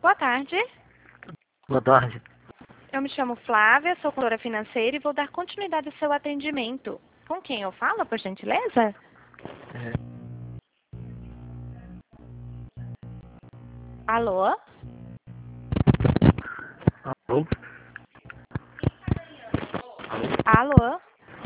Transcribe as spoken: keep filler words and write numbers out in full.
Boa tarde. Boa tarde. Eu me chamo Flávia, sou consultora financeira e vou dar continuidade ao seu atendimento. Com quem eu falo, por gentileza? É, Alô? alô? Alô?